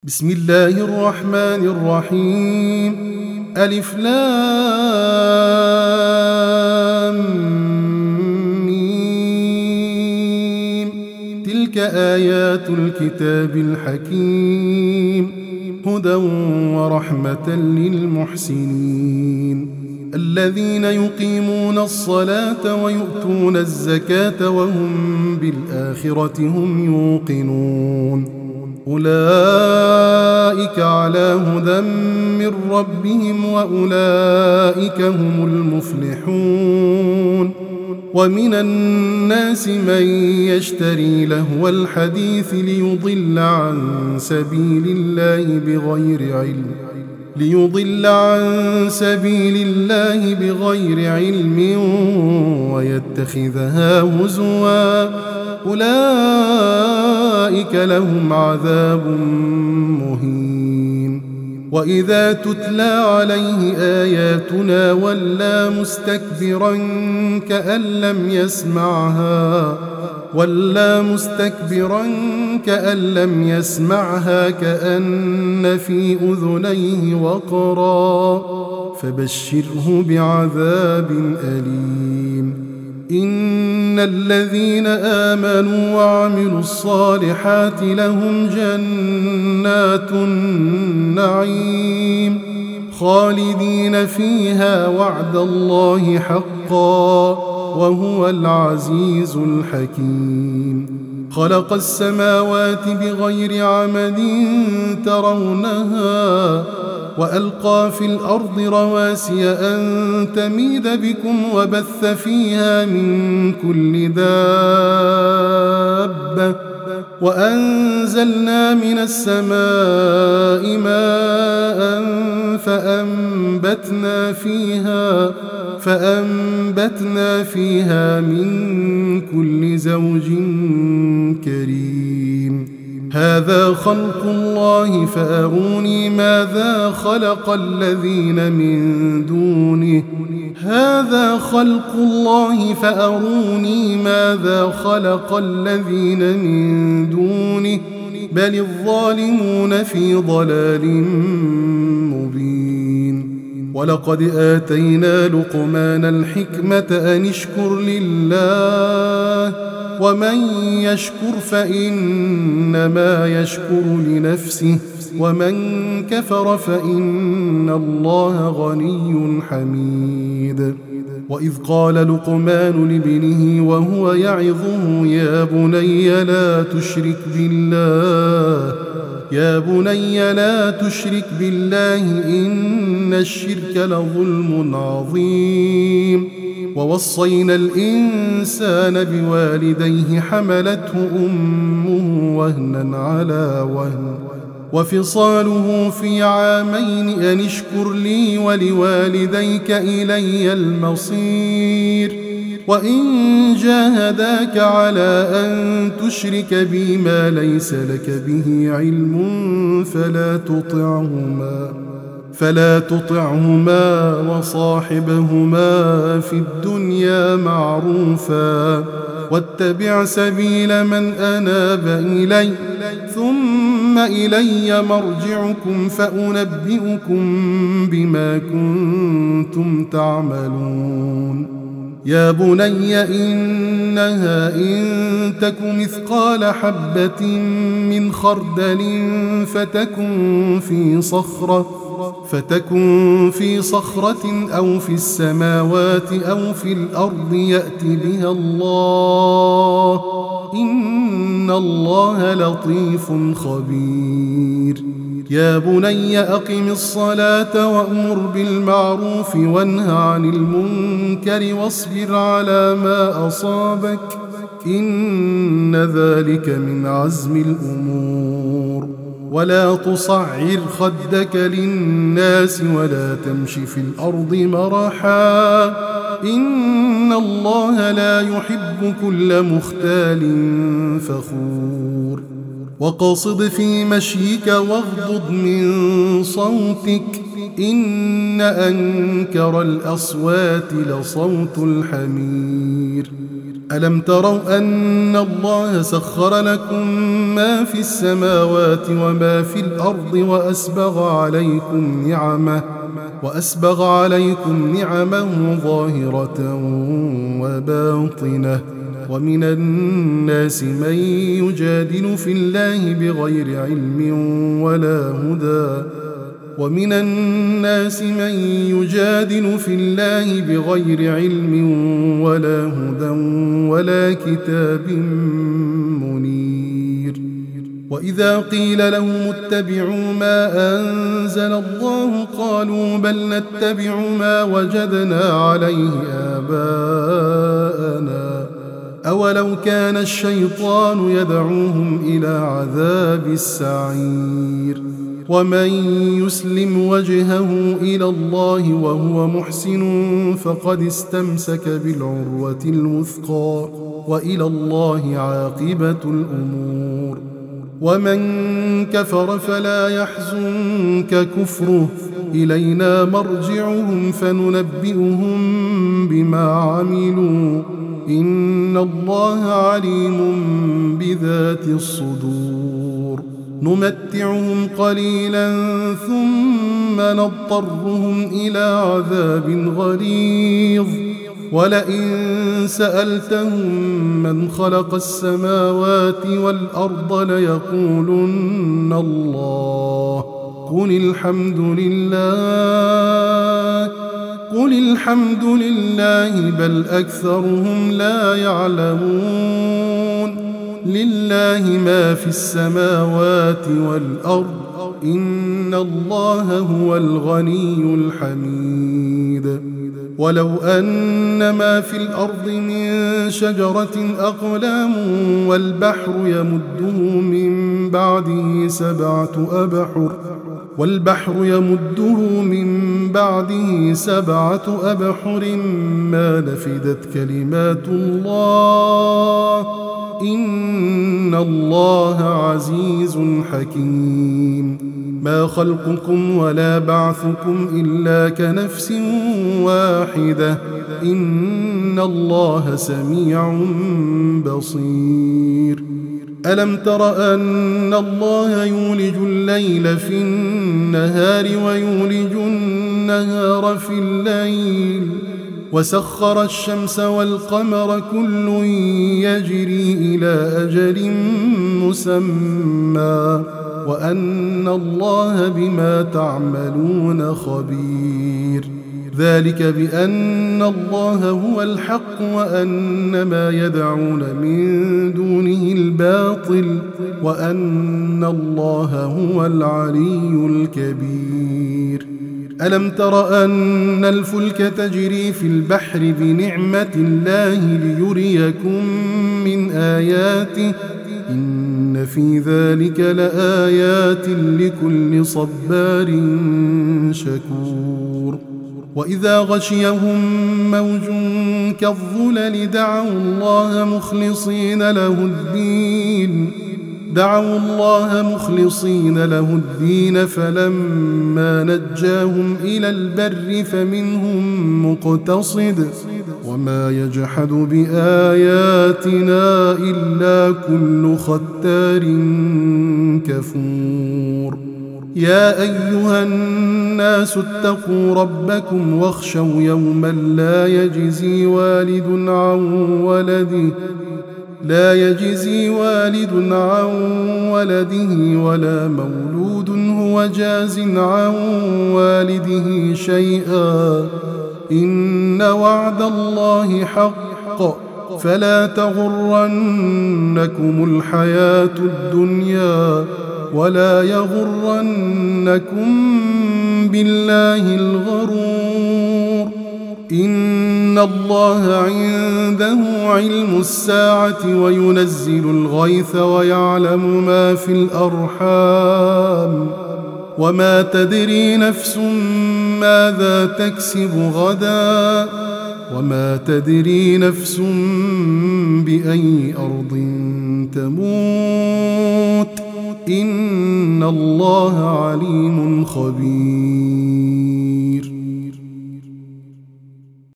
بسم الله الرحمن الرحيم. ألف لام ميم. تلك آيات الكتاب الحكيم، هدى ورحمة للمحسنين الذين يقيمون الصلاة ويؤتون الزكاة وهم بالآخرة هم يوقنون. أولئك على هدى من ربهم وأولئك هم المفلحون. ومن الناس من يشتري لهو الحديث ليضل عن سبيل الله بغير علم ويتخذها هزوا. أولئك لهم عذاب مهين. وإذا تتلى عليه آياتنا ولى مستكبرا كأن لم يسمعها كأن في أذنيه وقرا، فبشره بعذاب أليم. إن الذين آمنوا وعملوا الصالحات لهم جنات النعيم خالدين فيها وعد الله حقا وهو العزيز الحكيم. خلق السماوات بغير عمد ترونها وألقى في الأرض رواسي أن تميد بكم وبث فيها من كل دابة وأنزلنا من السماء ماء فأنبتنا فيها من كل زوج كريم. هذا خلق الله فأروني ماذا خلق الذين من دونه بل الظالمون في ضلال مبين. ولقد آتينا لقمان الحكمة أن اشكر لله ومن يشكر فإنما يشكر لنفسه ومن كفر فإن الله غني حميد. وإذ قال لقمان لابنه وهو يعظه يا بني لا تشرك بالله إن الشرك لظلم عظيم. ووصينا الإنسان بوالديه حملته أمه وهنا على وهن وفصاله في عامين أن اشكر لي ولوالديك إلي المصير. وإن جاهداك على أن تشرك بي ما ليس لك به علم فلا تطعهما وصاحبهما في الدنيا معروفا واتبع سبيل من أناب إلي ثم إلي مرجعكم فأنبئكم بما كنتم تعملون. يا بني إنها إن تك مثقال حبة من خردل فتكن في صخرة أو في السماوات أو في الأرض يأت بها الله إن الله لطيف خبير. يا بني أقم الصلاة وأمر بالمعروف وانه عن المنكر واصبر على ما أصابك إن ذلك من عزم الأمور. ولا تصعر خدك للناس ولا تمش في الأرض مرحا إن الله لا يحب كل مختال فخور. وقصد في مشيك واغضض من صوتك إن أنكر الأصوات لصوت الحمير. ألم تروا أن الله سخر لكم ما في السماوات وما في الأرض وأسبغ عليكم نعمه ظاهرة وباطنة ومن الناس من يجادل في الله بغير علم ولا هدى ولا كتاب منير. وإذا قيل لهم اتبعوا ما أنزل الله قالوا بل نتبع ما وجدنا عليه آباءنا أولو كان الشيطان يدعوهم إلى عذاب السعير. ومن يسلم وجهه إلى الله وهو محسن فقد استمسك بالعروة الوثقى وإلى الله عاقبة الأمور. ومن كفر فلا يحزنك كفره إلينا مرجعهم فننبئهم بما عملوا إن الله عليم بذات الصدور. نمتعهم قليلا ثم نضطرهم إلى عذاب غليظ ولئن سألتهم من خلق السماوات والأرض ليقولن الله قل الحمد لله بل أكثرهم لا يعلمون. لله ما في السماوات والأرض إن الله هو الغني الحميد. ولو أن ما في الأرض من شجرة أقلام والبحر يمده من بعده سبعة أبحر ما نفدت كلمات الله إن الله عزيز حكيم. ما خلقكم ولا بعثكم إلا كنفس واحدة إن الله سميع بصير. ألم تر أن الله يولج الليل في النهار ويولج النهار في الليل وسخر الشمس والقمر كل يجري إلى أجل مسمى وأن الله بما تعملون خبير. ذلك بأن الله هو الحق وأن ما يدعون من دونه الباطل وأن الله هو العلي الكبير. ألم تر أن الفلك تجري في البحر بنعمة الله ليريكم من آياته إن في ذلك لآيات لكل صبار شكور. وإذا غشيهم موج كالظلل دعوا الله مخلصين له الدين فلما نجاهم إلى البر فمنهم مقتصد وما يجحد بآياتنا إلا كل ختار كفور. يا أيها الناس اتقوا ربكم واخشوا يوما لا يجزي والد عن ولده ولا مولود هو جاز عن والده شيئا إن وعد الله حق فلا تغرنكم الحياة الدنيا ولا يغرنكم بالله الغرور. إن الله عنده علم الساعة وينزل الغيث ويعلم ما في الأرحام وما تدري نفس ماذا تكسب غدا وما تدري نفس بأي أرض تموت إن الله عليم خبير.